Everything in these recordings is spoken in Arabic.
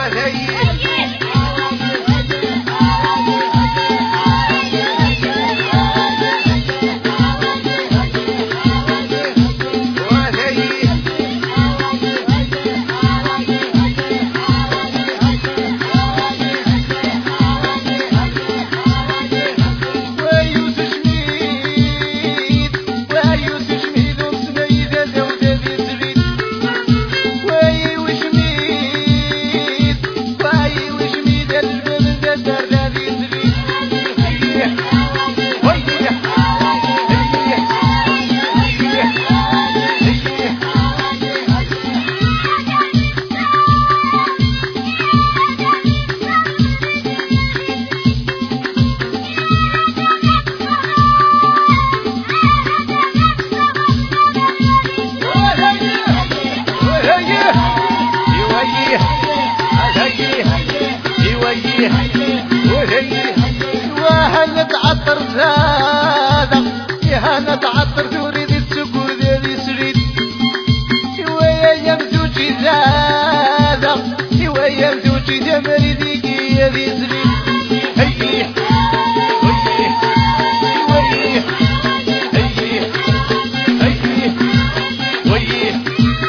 وهنت عطر زادة يهنت عطر تريد السكوت ذي سريد ويا يمزوجي زادة ويا يمزوجي جمري ذيكي ذي سريد هيه هيه هيه هيه هيه هيه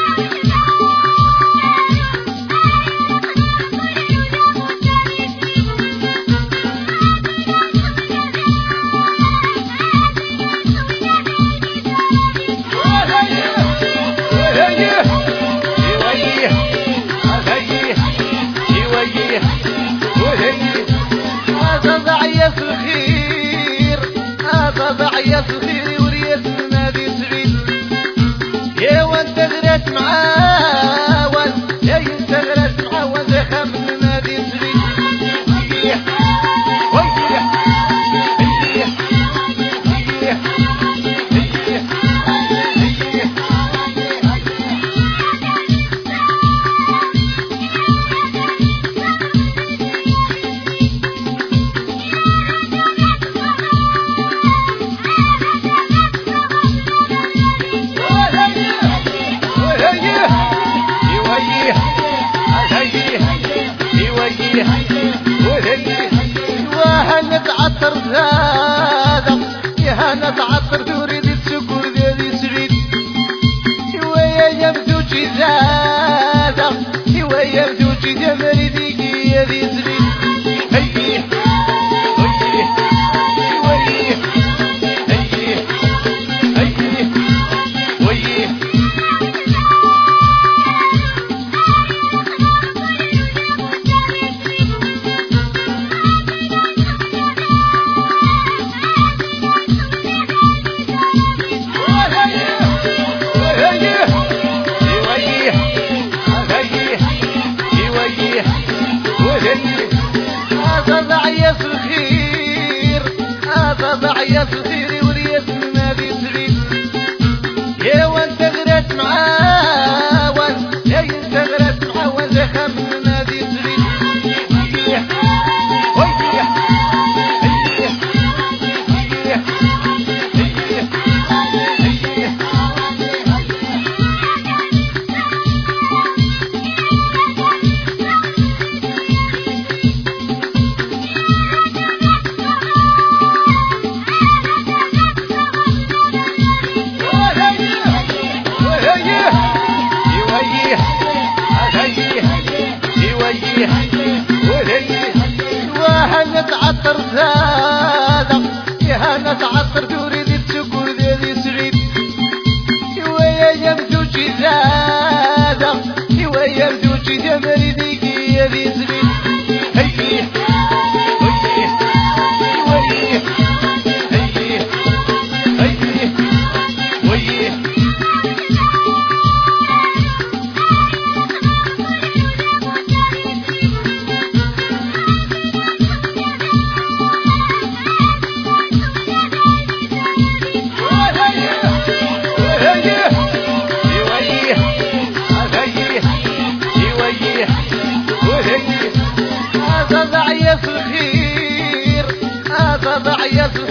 ضعية الخير وريت نادي سعيد يا وانت غرت معاون يا انت غرت معاون زخم من نادي سعيد هيه هيه هيه هيه هيه هيه وهنت عطر زادة يهنت عطر تريد السكور ذي سريد ويا يمزوجي زادة ويا يمزوجي جمري ذيكي ذي سريد هيه هيه هيه هيه هيه هيه ضعية الخير وريت نادي سعيد يا وانت غرت معاون يا انت غرت معاون زخم من نادي سعيد هيه هيه هيه هيه هيه هيه وهنت عطر زادة يهنت عطر تريد السكور ذي سعيد ويا يمزوجي زادة ويا يمزوجي جمري ذيكي ذي سعيد هيه هيه هيه هيه هيه هيه ضعية الخير ضعية